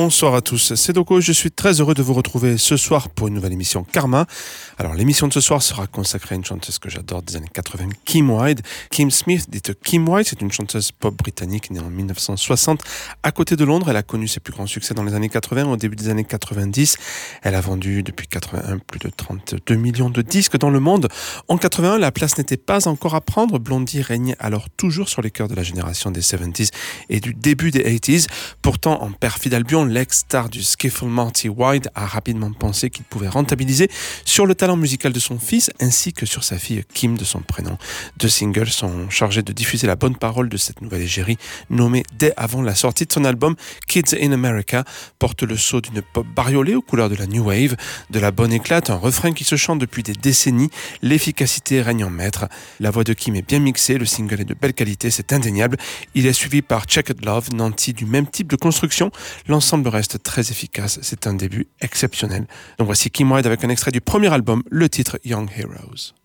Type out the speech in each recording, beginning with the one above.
Bonsoir à tous, c'est Doko, je suis très heureux de vous retrouver ce soir pour une nouvelle émission Karma. Alors l'émission de ce soir sera consacrée à une chanteuse que j'adore des années 80, Kim Wilde. Kim Smith, dite Kim Wilde, c'est une chanteuse pop britannique née en 1960 à côté de Londres. Elle a connu ses plus grands succès dans les années 80, au début des années 90. Elle a vendu depuis 81 plus de 32 millions de disques dans le monde. En 81, la place n'était pas encore à prendre. Blondie régnait alors toujours sur les cœurs de la génération des 70s et du début des 80s. Pourtant, en perfide Albion, l'ex-star du skiffle Marty Wilde a rapidement pensé qu'il pouvait rentabiliser sur le talent musical de son fils ainsi que sur sa fille Kim de son prénom. Deux singles sont chargés de diffuser la bonne parole de cette nouvelle égérie nommée dès avant la sortie de son album Kids in America, porte le sceau d'une pop bariolée aux couleurs de la New Wave, de la bonne éclate, un refrain qui se chante depuis des décennies, l'efficacité règne en maître. La voix de Kim est bien mixée, le single est de belle qualité, c'est indéniable. Il est suivi par Checked Love, nanti du même type de construction. L'ensemble reste très efficace, c'est un début exceptionnel. Donc voici Kim Wilde avec un extrait du premier album, le titre Young Heroes.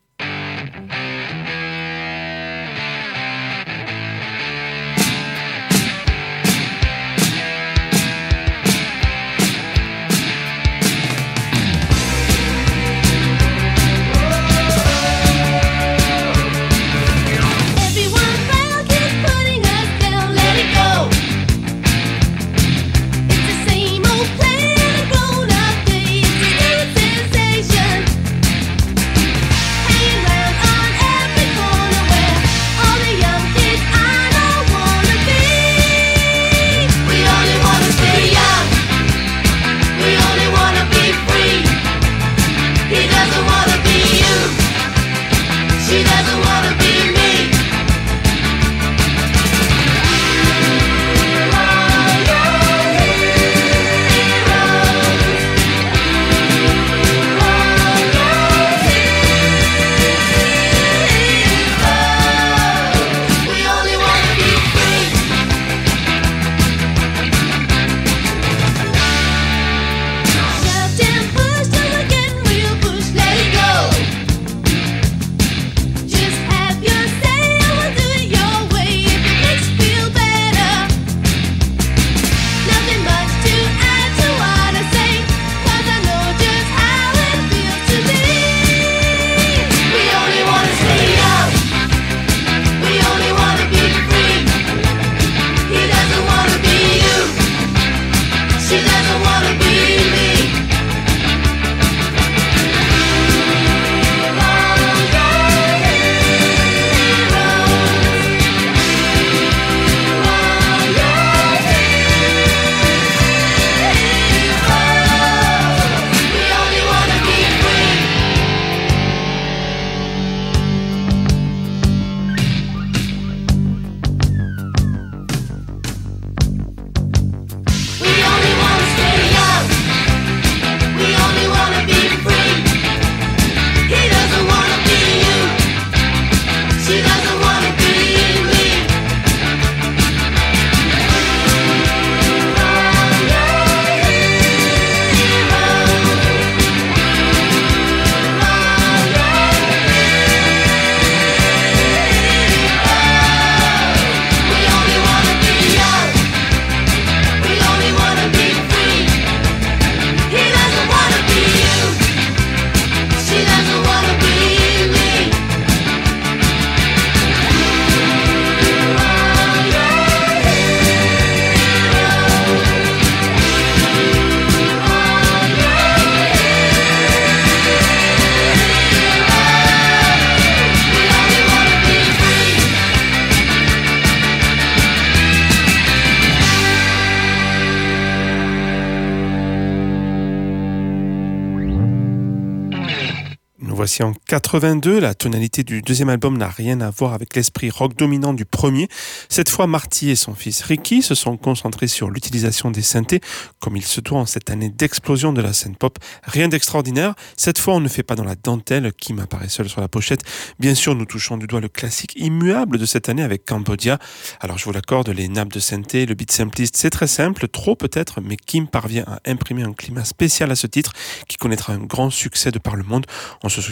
Voici en 82, la tonalité du deuxième album n'a rien à voir avec l'esprit rock dominant du premier. Cette fois, Marty et son fils Ricky se sont concentrés sur l'utilisation des synthés, comme il se doit en cette année d'explosion de la scène pop. Rien d'extraordinaire. Cette fois, on ne fait pas dans la dentelle, qui m'apparaît seul sur la pochette. Bien sûr, nous touchons du doigt le classique immuable de cette année avec Cambodia. Alors, je vous l'accorde, les nappes de synthé, le beat simpliste, c'est très simple, trop peut-être, mais Kim parvient à imprimer un climat spécial à ce titre, qui connaîtra un grand succès de par le monde. On se souvient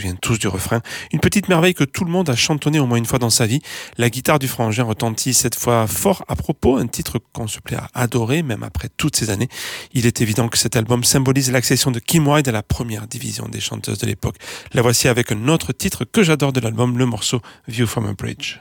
souviens tous du refrain. Une petite merveille que tout le monde a chantonné au moins une fois dans sa vie. La guitare du frangin retentit cette fois fort à propos, un titre qu'on se plaît à adorer, même après toutes ces années. Il est évident que cet album symbolise l'accession de Kim Wilde à la première division des chanteuses de l'époque. La voici avec un autre titre que j'adore de l'album, le morceau View from a Bridge.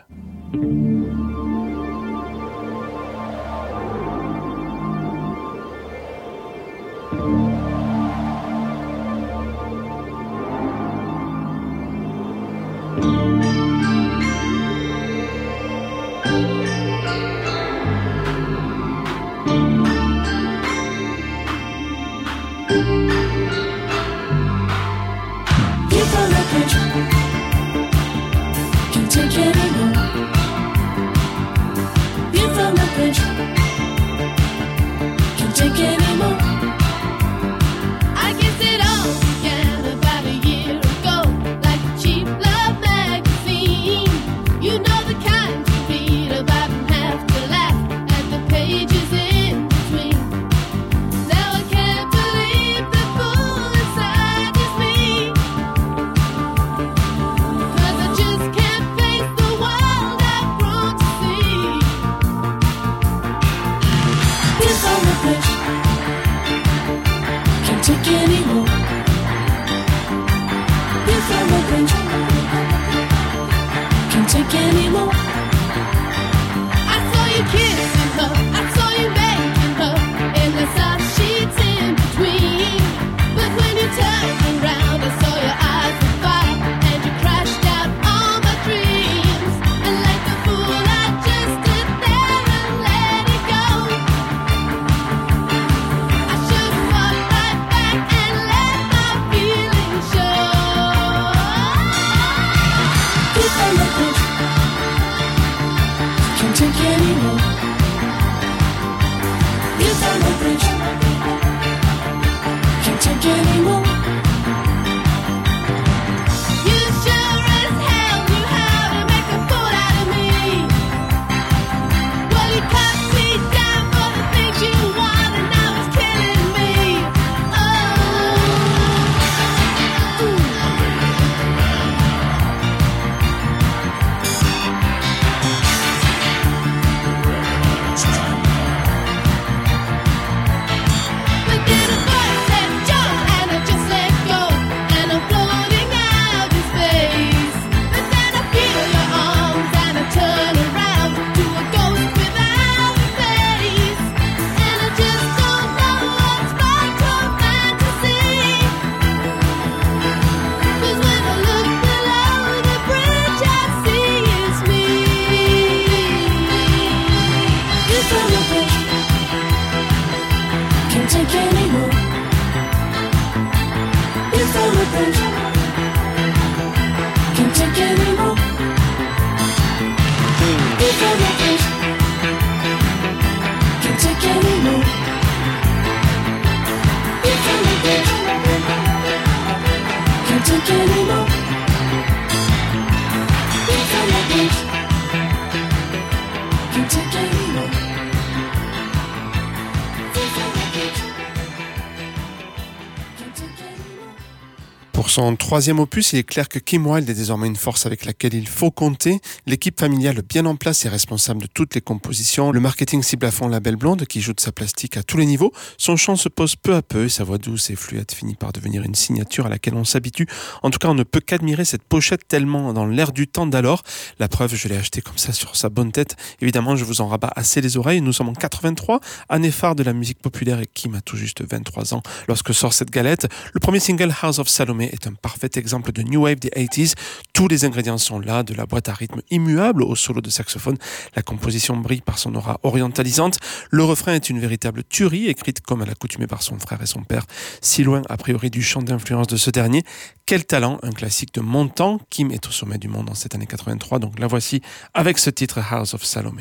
Pour son troisième opus, il est clair que Kim Wilde est désormais une force avec laquelle il faut compter. L'équipe familiale bien en place est responsable de toutes les compositions. Le marketing cible à fond la belle blonde qui joue de sa plastique à tous les niveaux. Son chant se pose peu à peu et sa voix douce et fluide finit par devenir une signature à laquelle on s'habitue. En tout cas, on ne peut qu'admirer cette pochette tellement dans l'air du temps d'alors. La preuve, je l'ai achetée comme ça sur sa bonne tête. Évidemment, je vous en rabats assez les oreilles. Nous sommes en 83, année phare de la musique populaire et Kim a tout juste 23 ans lorsque sort cette galette. Le premier single House of Salome est un parfait exemple de New Wave des 80s. Tous les ingrédients sont là, de la boîte à rythme immuable au solo de saxophone. La composition brille par son aura orientalisante. Le refrain est une véritable tuerie, écrite comme à l'accoutumée par son frère et son père, si loin a priori du champ d'influence de ce dernier. Quel talent, un classique de mon temps. Kim est au sommet du monde en cette année 83, donc la voici avec ce titre House of Salome.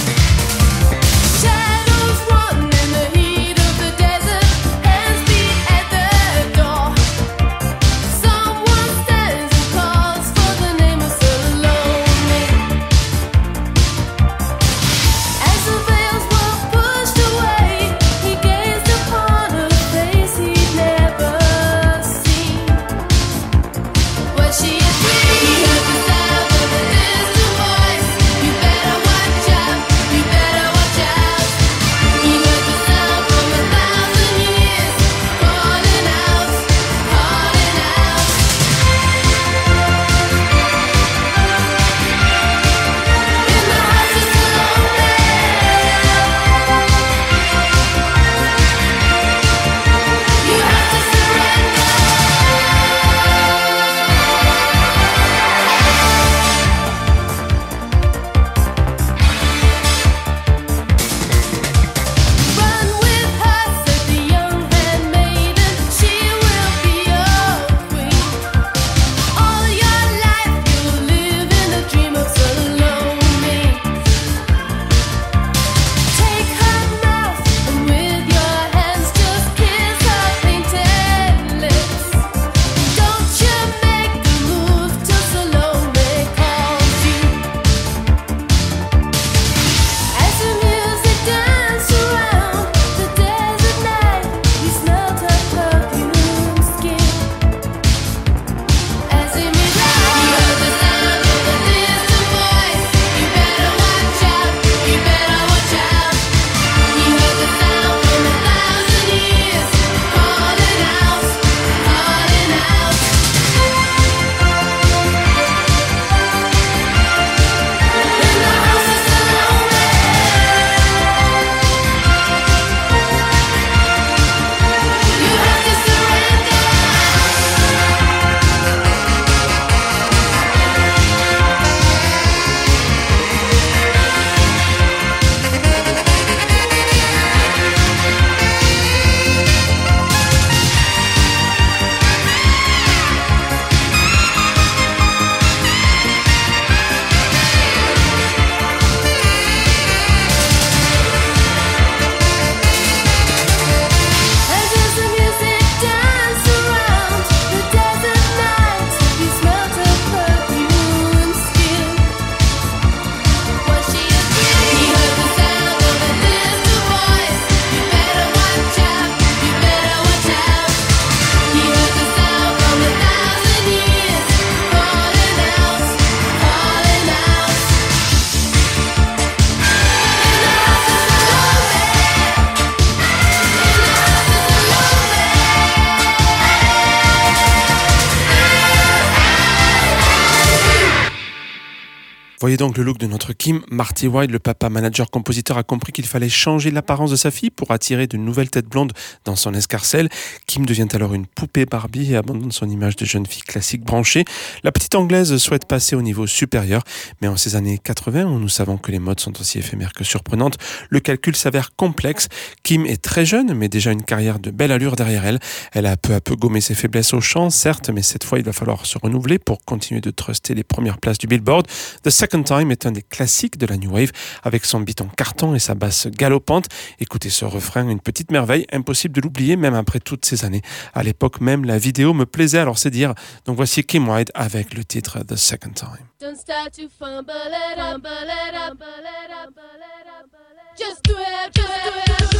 Shadows run in the heat of the desert, hands beat Voyez donc le look de notre Kim. Marty White, le papa manager-compositeur, a compris qu'il fallait changer l'apparence de sa fille pour attirer de nouvelles têtes blondes dans son escarcelle. Kim devient alors une poupée Barbie et abandonne son image de jeune fille classique branchée. La petite anglaise souhaite passer au niveau supérieur, mais en ces années 80, où nous savons que les modes sont aussi éphémères que surprenantes, le calcul s'avère complexe. Kim est très jeune, mais déjà une carrière de belle allure derrière elle. Elle a peu à peu gommé ses faiblesses au chant, certes, mais cette fois il va falloir se renouveler pour continuer de truster les premières places du Billboard. The Second Time est un des classiques de la New Wave, avec son beat en carton et sa basse galopante. Écoutez ce refrain, une petite merveille, impossible de l'oublier même après toutes ces années. À l'époque même, la vidéo me plaisait, alors c'est dire. Donc voici Kim White avec le titre The Second Time. Don't start to fumble it up, just do it, just do it.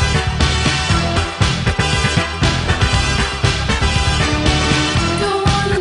Don't wanna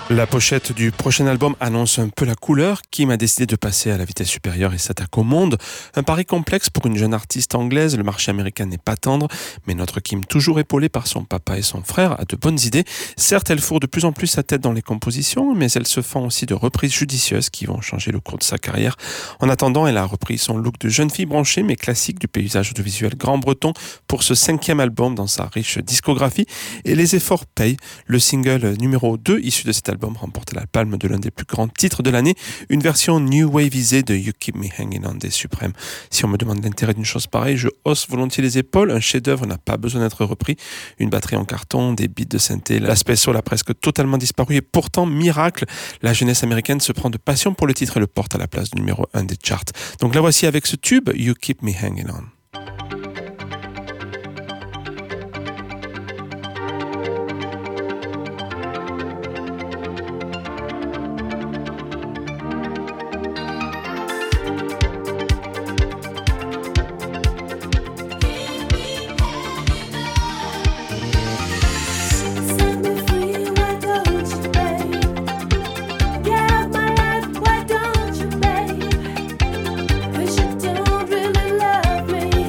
La pochette du prochain album annonce un peu la couleur. Kim a décidé de passer à la vitesse supérieure et s'attaque au monde. Un pari complexe pour une jeune artiste anglaise. Le marché américain n'est pas tendre, mais notre Kim, toujours épaulée par son papa et son frère, a de bonnes idées. Certes, elle fourre de plus en plus sa tête dans les compositions, mais elle se fend aussi de reprises judicieuses qui vont changer le cours de sa carrière. En attendant, elle a repris son look de jeune fille branchée, mais classique du paysage audiovisuel grand-breton pour ce 5e album dans sa riche discographie. Et les efforts payent. Le single numéro 2, issu de cet album, remporte la palme de l'un des plus grands titres de l'année, une version new wavisée de You Keep Me Hanging On des Supremes. Si on me demande l'intérêt d'une chose pareille, je hausse volontiers les épaules. Un chef-d'œuvre n'a pas besoin d'être repris. Une batterie en carton, des beats de synthé, l'aspect soul a presque totalement disparu et pourtant, miracle, la jeunesse américaine se prend de passion pour le titre et le porte à la place du numéro 1 des charts. Donc la voici avec ce tube, You Keep Me Hanging On. Cause you don't really love me.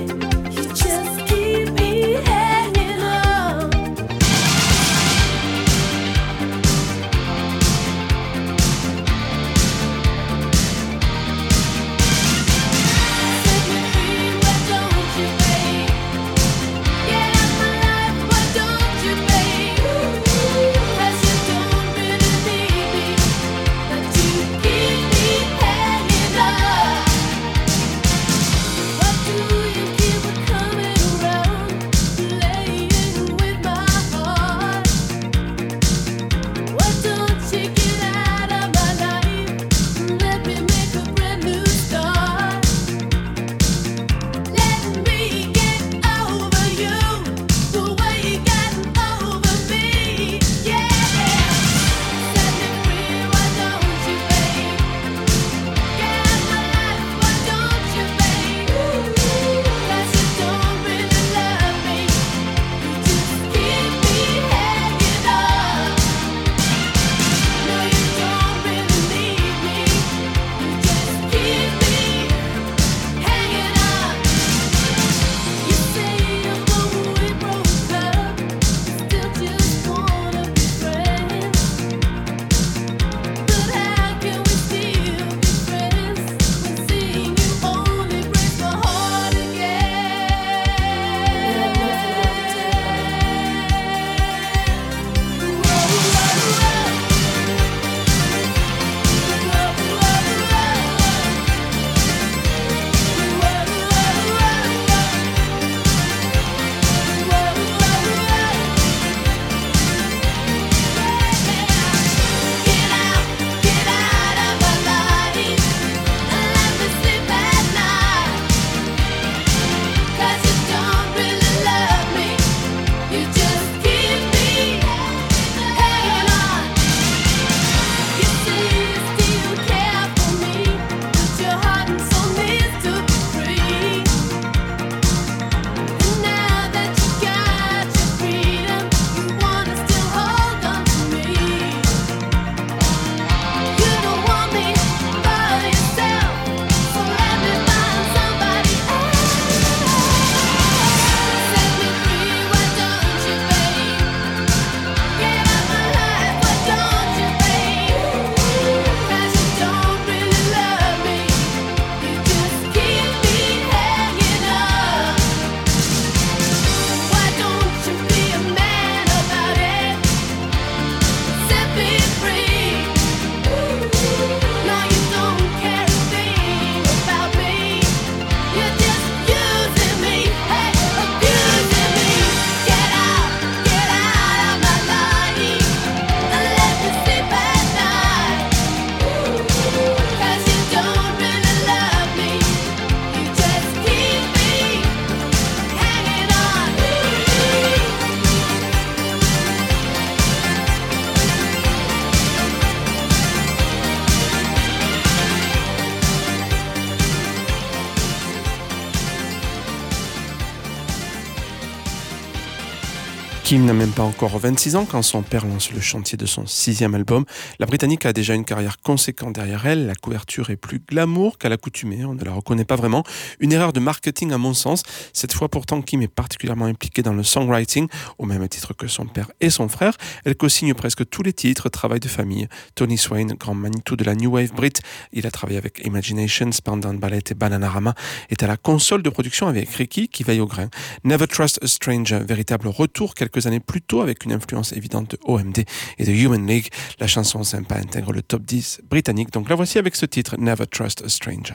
Kim n'a même pas encore 26 ans quand son père lance le chantier de son 6e album. La Britannique a déjà une carrière conséquente derrière elle. La couverture est plus glamour qu'à l'accoutumée, on ne la reconnaît pas vraiment. Une erreur de marketing à mon sens. Cette fois pourtant, Kim est particulièrement impliquée dans le songwriting, au même titre que son père et son frère. Elle co-signe presque tous les titres, travail de famille. Tony Swain, grand Manitou de la New Wave Brit, il a travaillé avec Imagination, Spandau Ballet et Bananarama, est à la console de production avec Ricky qui veille au grain. Never Trust a Stranger, véritable retour quelques années plus tôt avec une influence évidente de OMD et de Human League. La chanson sympa intègre le top 10 britannique. Donc la voici avec ce titre, Never Trust a Stranger.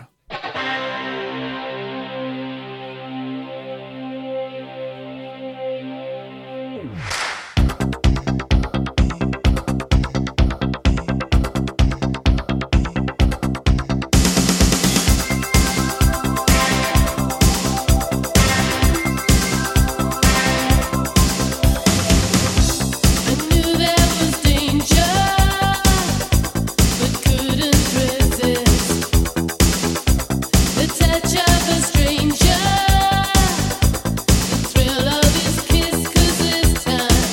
Stranger, the thrill of his kiss, 'cause this time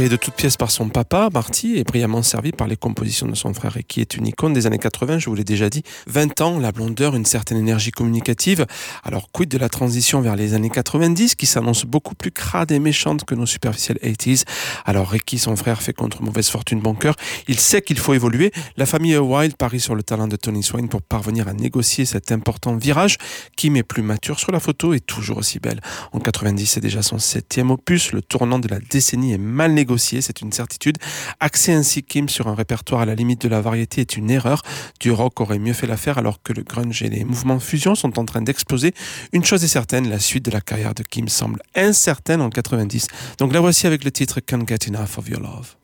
Créé de toutes pièces par son papa, Marty, et brillamment servi par les compositions de son frère Ricky, est une icône des années 80, je vous l'ai déjà dit. 20 ans, la blondeur, une certaine énergie communicative. Alors, quid de la transition vers les années 90, qui s'annonce beaucoup plus crade et méchante que nos superficiels 80s. Alors, Ricky, son frère, fait contre mauvaise fortune bon cœur. Il sait qu'il faut évoluer. La famille Wilde parie sur le talent de Tony Swain pour parvenir à négocier cet important virage. Kim est plus mature sur la photo et toujours aussi belle. En 90, c'est déjà son 7e opus. Le tournant de la décennie est mal négocié, c'est une certitude. Axer ainsi Kim sur un répertoire à la limite de la variété est une erreur. Du rock aurait mieux fait l'affaire alors que le grunge et les mouvements fusion sont en train d'exploser. Une chose est certaine, la suite de la carrière de Kim semble incertaine en 90. Donc la voici avec le titre Can't Get Enough of Your Love.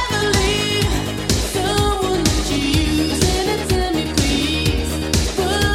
Someone that you use and it's in me, please. Put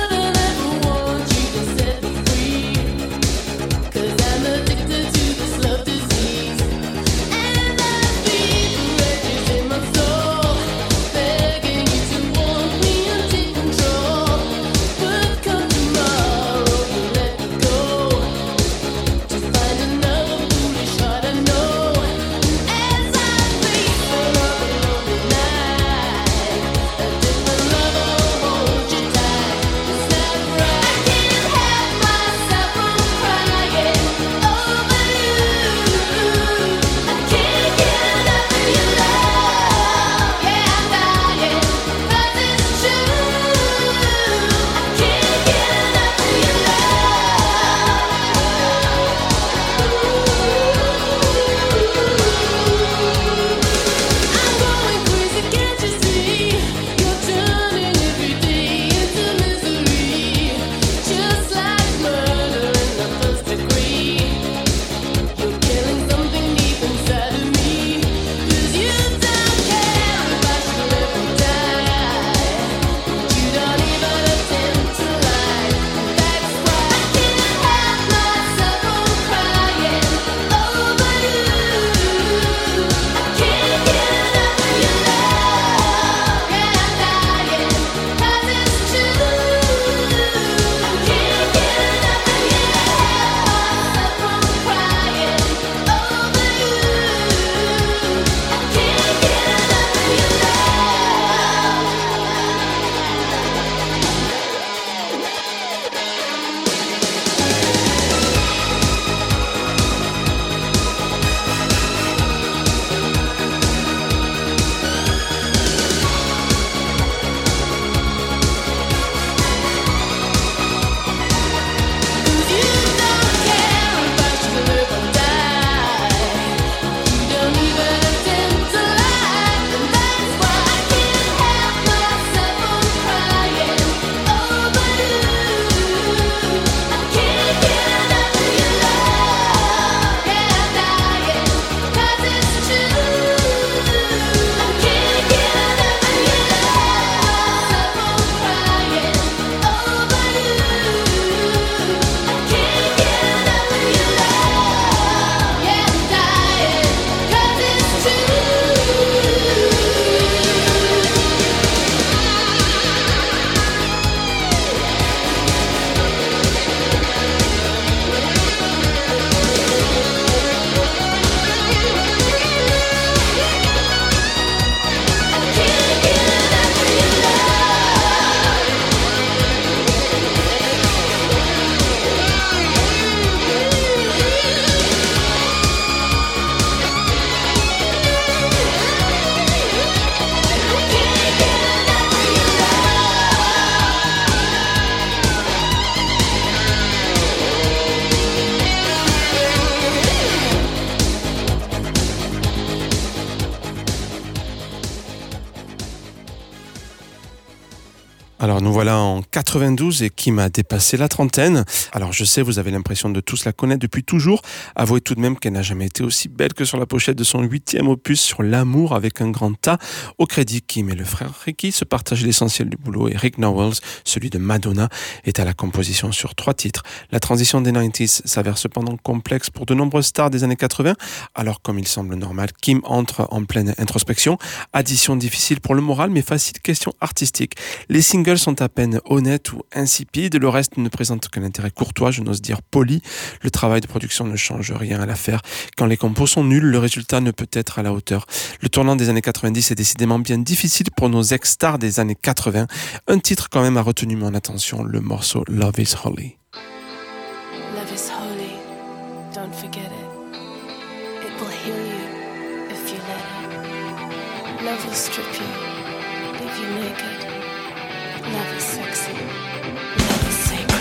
Alors nous voilà en 92 et Kim a dépassé la trentaine. Alors je sais, vous avez l'impression de tous la connaître depuis toujours. Avouez tout de même qu'elle n'a jamais été aussi belle que sur la pochette de son 8e opus sur l'amour avec un grand A. Au crédit, Kim et le frère Ricky se partagent l'essentiel du boulot et Rick Nowell, celui de Madonna, est à la composition sur 3 titres. La transition des 90s s'avère cependant complexe pour de nombreuses stars des années 80. Alors comme il semble normal, Kim entre en pleine introspection. Addition difficile pour le moral mais facile question artistique. Les singles sont à peine honnêtes ou insipides, le reste ne présente qu'un intérêt courtois, je n'ose dire poli. Le travail de production ne change rien à l'affaire. Quand les compos sont nuls, le résultat ne peut être à la hauteur. Le tournant des années 90 est décidément bien difficile pour nos ex-stars des années 80. Un titre quand même a retenu mon attention, le morceau Love is Holy. Love is holy, don't forget it. It will heal you if you let it. Love will strip you, leave you naked. Love is sexy, love is sacred.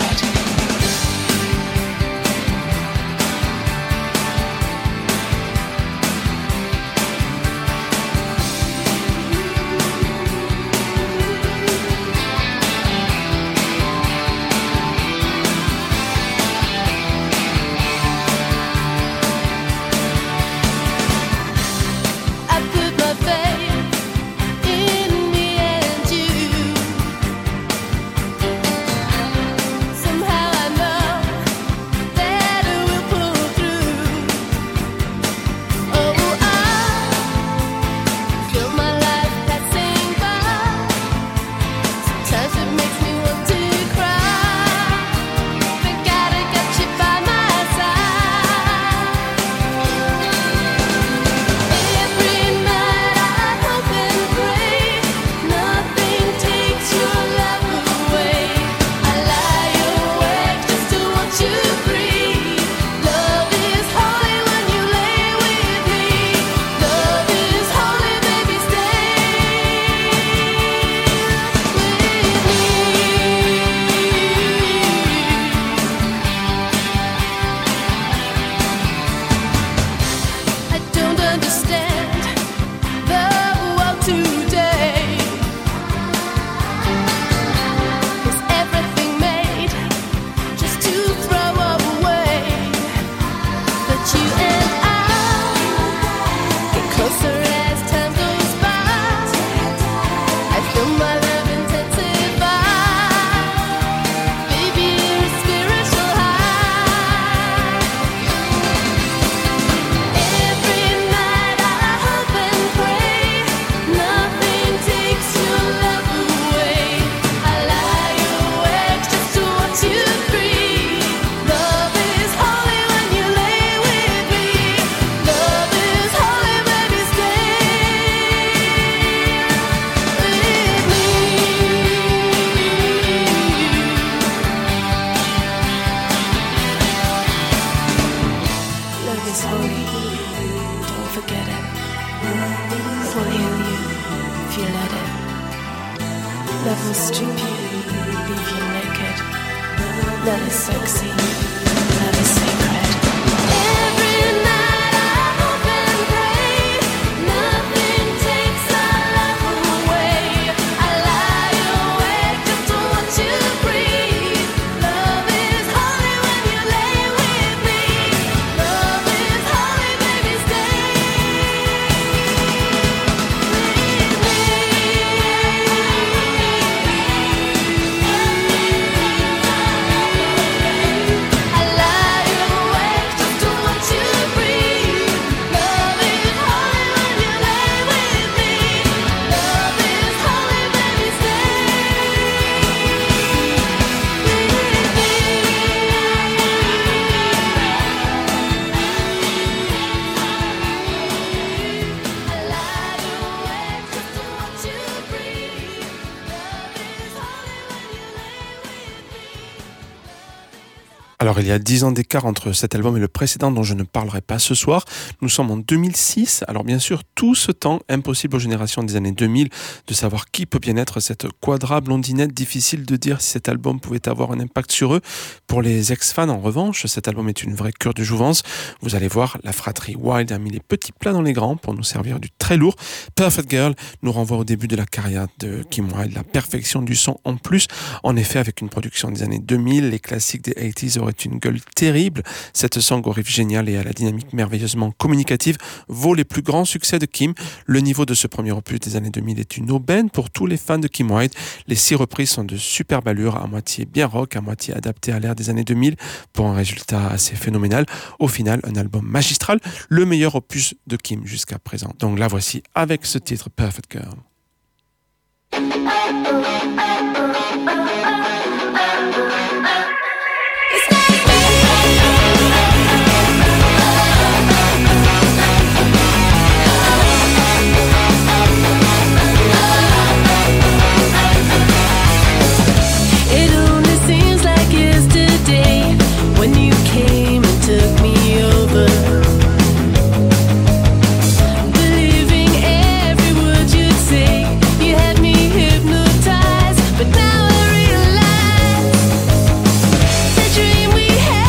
I put my faith in me and you. Love will strip you, leave you naked. Love is sexy, love is sacred. Every night I hope and pray, nothing takes our love away. I lie awake just to watch you breathe. Love is holy when you lay with me. Love is holy, baby, stay with me. Alors il y a 10 ans d'écart entre cet album et le précédent dont je ne parlerai pas ce soir. Nous sommes en 2006. Alors bien sûr, tout ce temps, impossible aux générations des années 2000 de savoir qui peut bien être cette quadra blondinette. Difficile de dire si cet album pouvait avoir un impact sur eux. Pour les ex-fans en revanche, cet album est une vraie cure de jouvence. Vous allez voir, la fratrie Wilde a mis les petits plats dans les grands pour nous servir du très lourd. Perfect Girl nous renvoie au début de la carrière de Kim Wilde, la perfection du son en plus. En effet, avec une production des années 2000, les classiques des 80s auraient une gueule terrible. Cette song au riff génial et à la dynamique merveilleusement communicative vaut les plus grands succès de Kim. Le niveau de ce premier opus des années 2000 est une aubaine pour tous les fans de Kim Wilde. Les 6 reprises sont de superbe allure, à moitié bien rock, à moitié adapté à l'ère des années 2000 pour un résultat assez phénoménal. Au final, un album magistral, le meilleur opus de Kim jusqu'à présent. Donc la voici avec ce titre Perfect Girl. It only seems like yesterday when you came and took me over, believing every word you'd say. You had me hypnotized, but now I realize the dream we had.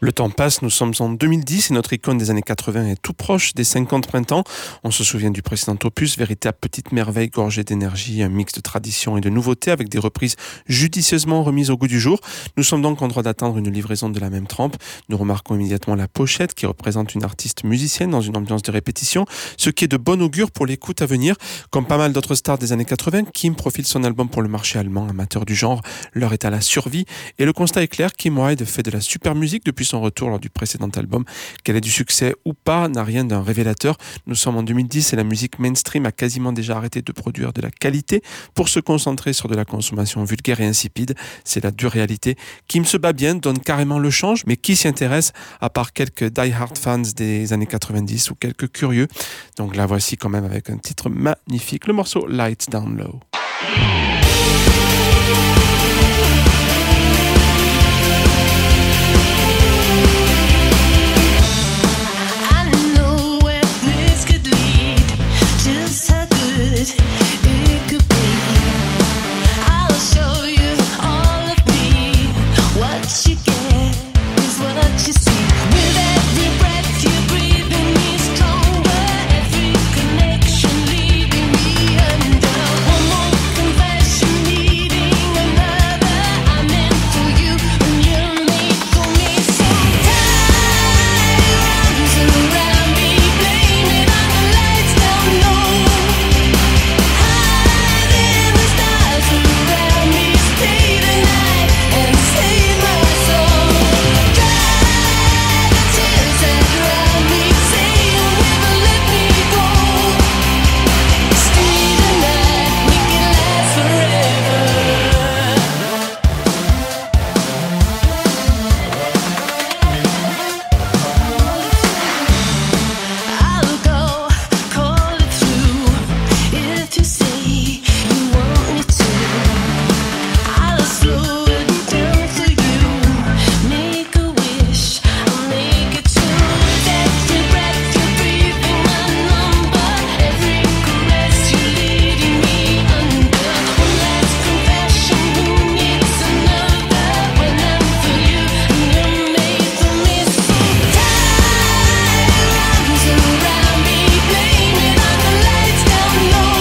Le temps passe, nous sommes en 2010 et notre icône des années 80 est tout proche des 50 printemps. On se souvient du précédent opus, véritable petite merveille gorgée d'énergie, un mix de tradition et de nouveautés avec des reprises judicieusement remises au goût du jour. Nous sommes donc en droit d'attendre une livraison de la même trempe. Nous remarquons immédiatement la pochette qui représente une artiste musicienne dans une ambiance de répétition, ce qui est de bon augure pour l'écoute à venir. Comme pas mal d'autres stars des années 80, Kim profile son album pour le marché allemand, amateur du genre. L'heure est à la survie et le constat est clair, Kim Wilde fait de la super musique depuis son retour lors du précédent album. Qu'elle ait du succès ou pas n'a rien d'un révélateur. Nous sommes en 2010 et la musique mainstream a quasiment déjà arrêté de produire de la qualité pour se concentrer sur de la consommation vulgaire et insipide. C'est la dure réalité. Kim se bat bien, donne carrément le change, mais qui s'y intéresse à part quelques die-hard fans des années 90 ou quelques curieux. Donc la voici quand même avec un titre magnifique, le morceau Lights Down Low. I know where this could lead, just how good it could be. I'll show you all of me. What you get is what you see. With every breath you're breathing me stronger, every connection leading me under. One more confession needing another. I'm in for you and you're made for me. So tie your arms around me, blame it on the lights down low. Hide in the stars around me, stay the night and save my soul. Dry the tears that drown me, say you'll never let me go. Stay the night, make it last forever. I'll go, call it through, if you say you want me to. I'll slow it down for you, make a wish, I'll make it true. With every breath you're breathing my number, every caress you're leading me under. One last confession, who needs another? When I'm for you and you're made for me. So tie your arms around me, blame it on the lights down low.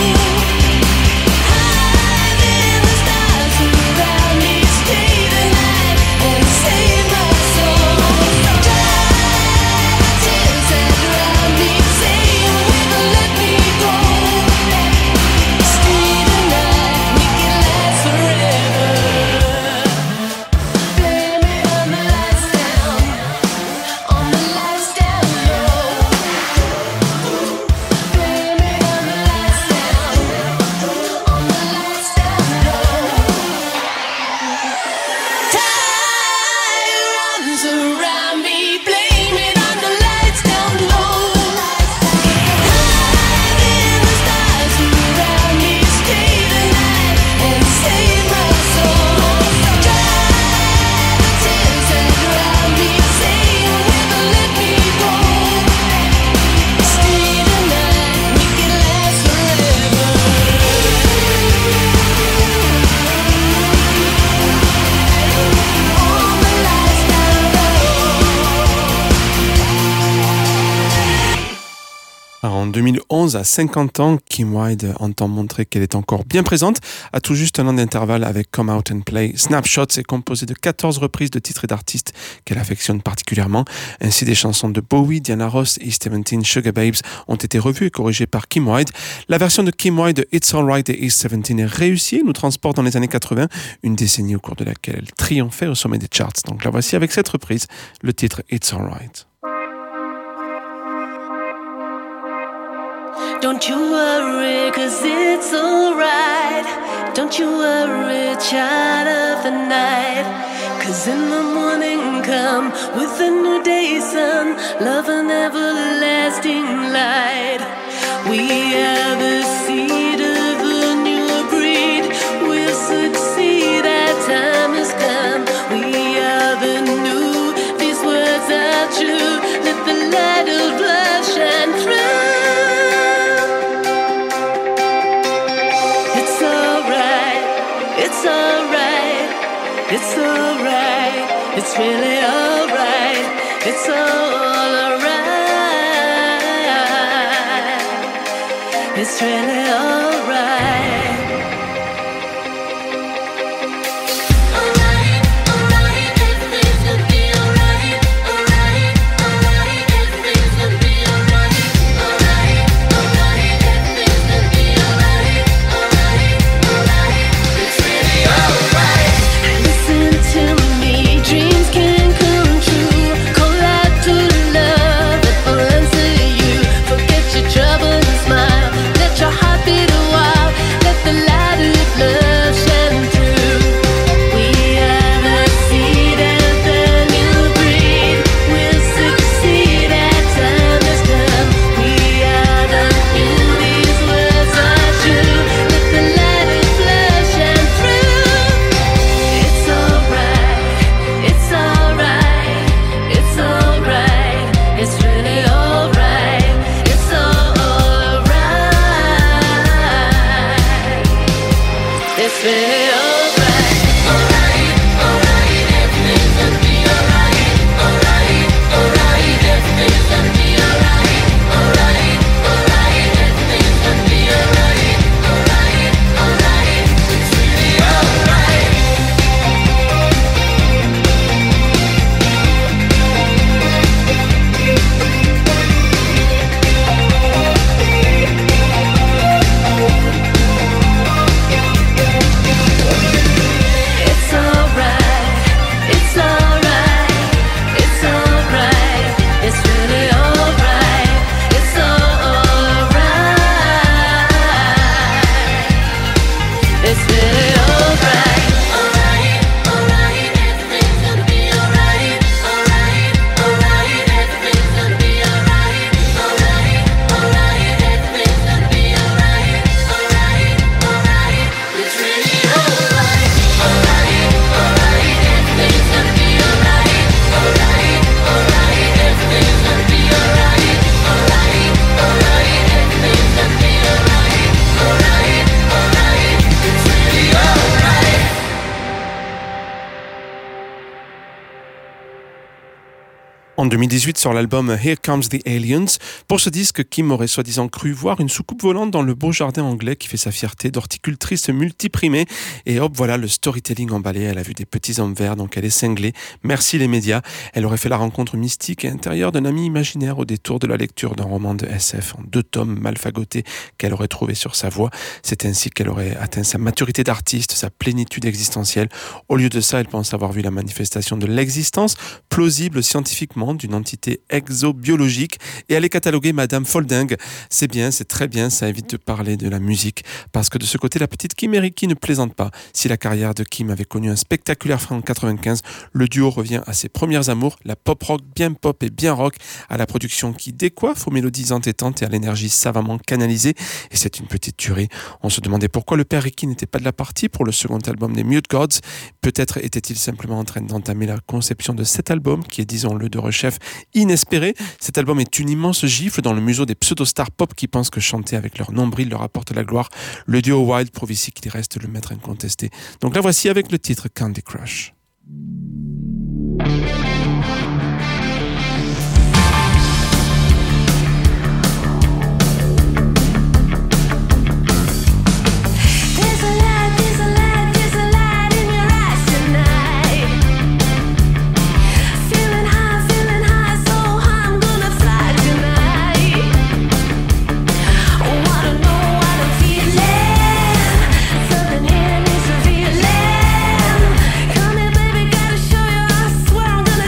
Hide in the stars around me, stay the night and save my soul. Dry the tears that drown me, say you'll never let me go. Stay the night, make it last forever. Blame it on the lights down, on the lights down low. Blame it on the lights down, on the lights down low. Tie your arms around me, blame it on the lights down low. Hide in the stars around me, stay the night and save my soul. Dry the tears that drown me, say you'll never let me go. Stay the night, make it last forever. All the lights down low. En 2011, à 50 ans, Kim Wilde entend montrer qu'elle est encore bien présente. À tout juste un an d'intervalle avec Come Out and Play, Snapshots est composé de 14 reprises de titres et d'artistes qu'elle affectionne particulièrement. Ainsi, des chansons de Bowie, Diana Ross, East 17, Sugar Babes ont été revues et corrigées par Kim Wilde. La version de Kim Wilde de It's Alright et East 17 est réussie et nous transporte dans les années 80, une décennie au cours de laquelle elle triomphait au sommet des charts. Donc la voici avec cette reprise, le titre It's Alright. Don't you worry, 'cause it's alright. Don't you worry, child of the night. 'Cause in the morning come with a new day, sun, love and everlasting light. We are the seed of a new breed. We'll succeed, our time has come. We are the new, these words are true. Let the light of love shine through. It's alright, it's alright, it's alright. It's really alright. It's all alright. It's really alright. En 2018, sur l'album Here Comes the Aliens, pour ce disque, Kim aurait soi-disant cru voir une soucoupe volante dans le beau jardin anglais qui fait sa fierté d'horticultrice multiprimée. Et hop, voilà le storytelling emballé. Elle a vu des petits hommes verts, donc elle est cinglée. Merci les médias. Elle aurait fait la rencontre mystique et intérieure d'un ami imaginaire au détour de la lecture d'un roman de SF en 2 tomes mal fagotés qu'elle aurait trouvé sur sa voie. C'est ainsi qu'elle aurait atteint sa maturité d'artiste, sa plénitude existentielle. Au lieu de ça, elle pense avoir vu la manifestation de l'existence, plausible scientifiquement, d'une entité exobiologique, et elle est cataloguée Madame Folding. C'est bien, c'est très bien, ça évite de parler de la musique, parce que de ce côté, la petite Kim et Ricky ne plaisante pas. Si la carrière de Kim avait connu un spectaculaire fin en 95, le duo revient à ses premières amours, la pop rock bien pop et bien rock, à la production qui décoiffe aux mélodies entêtantes et à l'énergie savamment canalisée, et c'est une petite tuerie. On se demandait pourquoi le père Ricky n'était pas de la partie pour le second album des Mute Gods. Peut-être était-il simplement en train d'entamer la conception de cet album, qui est, disons-le, de chef inespéré. Cet album est une immense gifle dans le museau des pseudo-stars pop qui pensent que chanter avec leur nombril leur apporte la gloire. Le duo Wild prouve ici qu'il reste le maître incontesté. Donc la voici avec le titre Candy Crush. Come here, baby, gotta show you I swear I'm gonna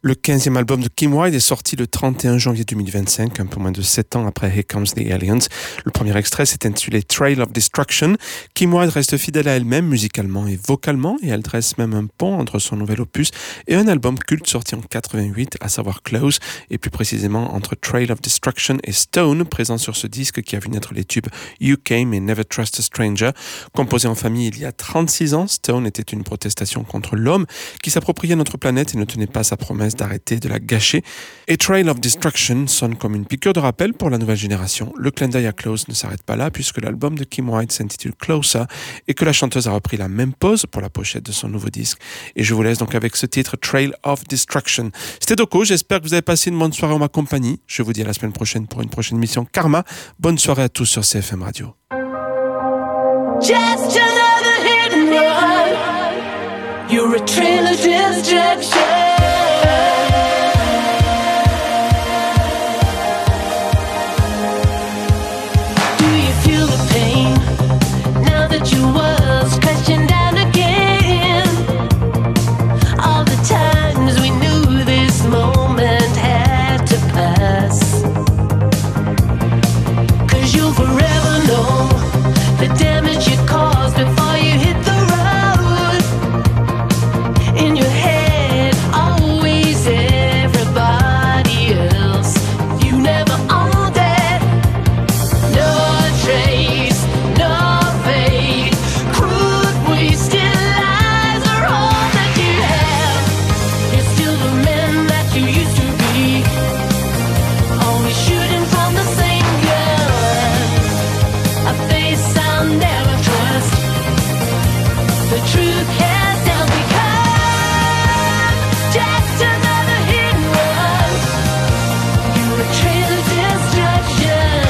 Le 15e album de Kim Wilde est sorti le 31 janvier 2025, un peu moins de 7 ans après Here Comes the Aliens. Le premier extrait s'est intitulé Trail of Destruction. Kim Wilde reste fidèle à elle-même musicalement et vocalement, et elle dresse même un pont entre son nouvel opus et un album culte sorti en 88, à savoir Close, et plus précisément entre Trail of Destruction et Stone, présent sur ce disque qui a vu naître les tubes You Came et Never Trust a Stranger. Composé en famille il y a 36 ans, Stone était une protestation contre l'homme qui s'appropriait notre planète et ne tenait pas sa promesse d'arrêter de la gâcher. Et Trail of Destruction sonne comme une piqûre de rappel pour la nouvelle génération. Le clin d'œil à Close ne s'arrête pas là, puisque l'album de Kim Wilde s'intitule Closer et que la chanteuse a repris la même pose pour la pochette de son nouveau disque. Et je vous laisse donc avec ce titre Trail of Destruction. C'était Doko, j'espère que vous avez passé une bonne soirée en ma compagnie. Je vous dis à la semaine prochaine pour une prochaine émission Karma. Bonne soirée à tous sur CFM Radio. Just another hit and run. You're a trail of destruction. Do you feel the pain now that your world's crashing down again? All the times we knew this moment had to pass. 'Cause you'll forever know the damage you caused before you hit the road. In your head, always everybody else. You never owned it. No trace, no fate. Crude, wasted lies are all that you have. You're still the man that you used to be. Always shooting from the same gun. A face I'll never trust. The truth has now become just another hit and run. You're a trail of destruction.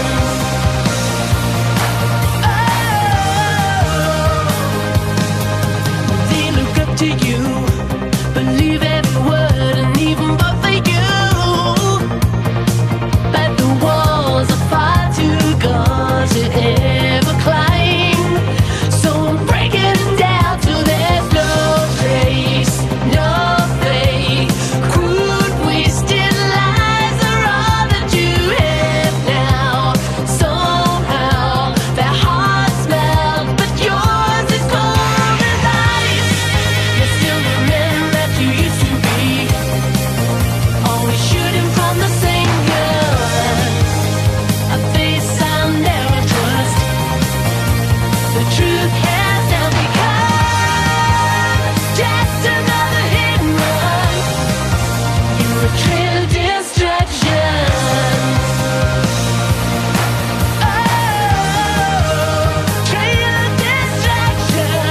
Oh, they look up to you, believe every word, and even vote for you. But the walls are far too gone to ever climb. So I'm breaking it down till there's no trace, no faith. Crude, wasted lies are all that you have now. Somehow their hearts melt, but yours is cold as ice. You're still the man that you used to be. Always shooting from the same gun. A face I'll never trust. The truth has now become just another hit and run. You're a trail of destruction. Oh, trail of destruction.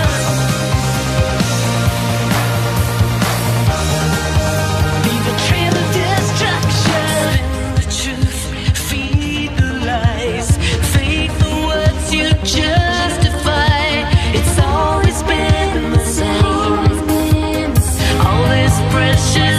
Leave a trail of destruction. Spin the truth, feed the lies, fake the words you justify. It's always been the same. All this precious